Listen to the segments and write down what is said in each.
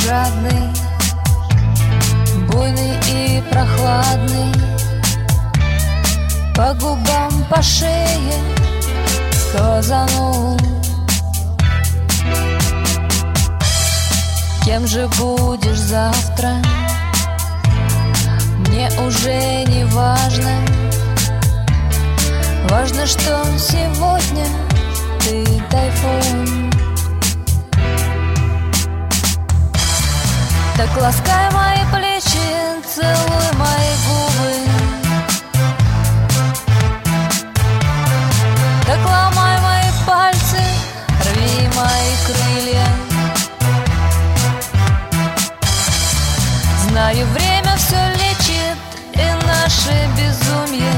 жадный, буйный и прохладный, по губам, по шее сказанул. Кем же будешь завтра, мне уже не важно. Важно, что сегодня ты тайфун. Так ласкай мои плечи, целуй мои губы, так ломай мои пальцы, рви мои крылья. Знаю, время все лечит и наше безумие.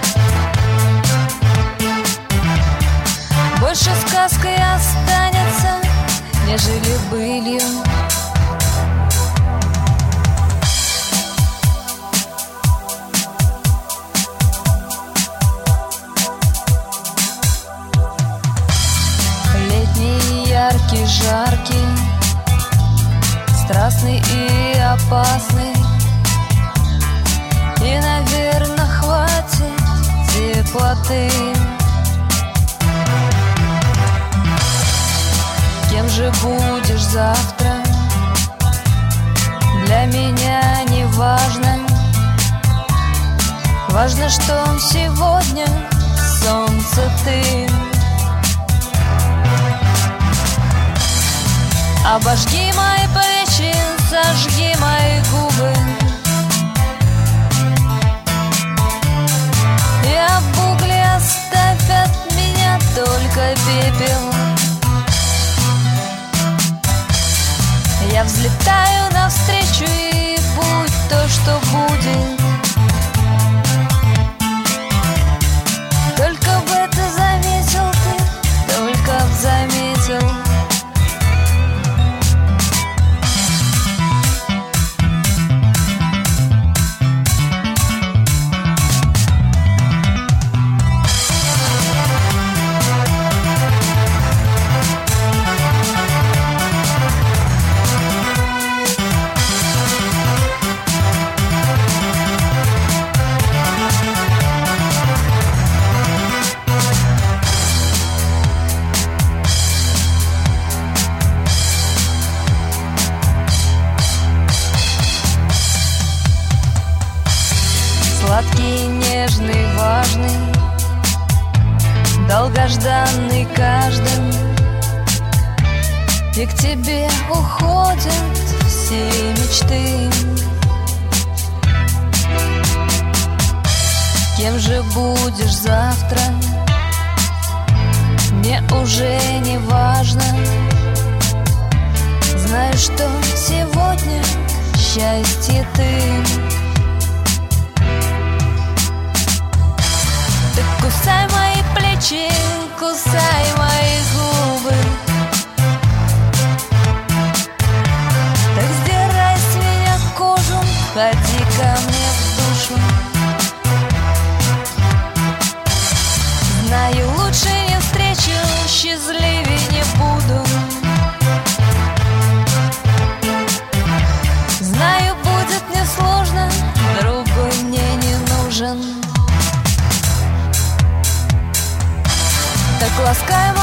Больше сказкой останется, нежели былью. Летний, яркий, жаркий, страстный и опасный, и, наверное, хватит теплоты. Кем же будешь завтра, для меня не важно. Важно, что сегодня солнце ты. Обожги мои плечи, сожги мои губы, и об угле оставь от меня только пепел. Я взлетаю навстречу, и будь то, что будет. Только бы это заметил ты, только б заметил. Сладкий, нежный, важный, долгожданный каждым, и к тебе уходят все мечты. Кем же будешь завтра, мне уже не важно. Знаю, что сегодня счастье ты. Кусай мои плечи, кусай мои губы, так сдирай с меня кожу, ходи ко мне в душу. Знаю, лучше не встречу, счастливее не буду. Знаю, будет несложно, другой мне не нужен. Так ласкай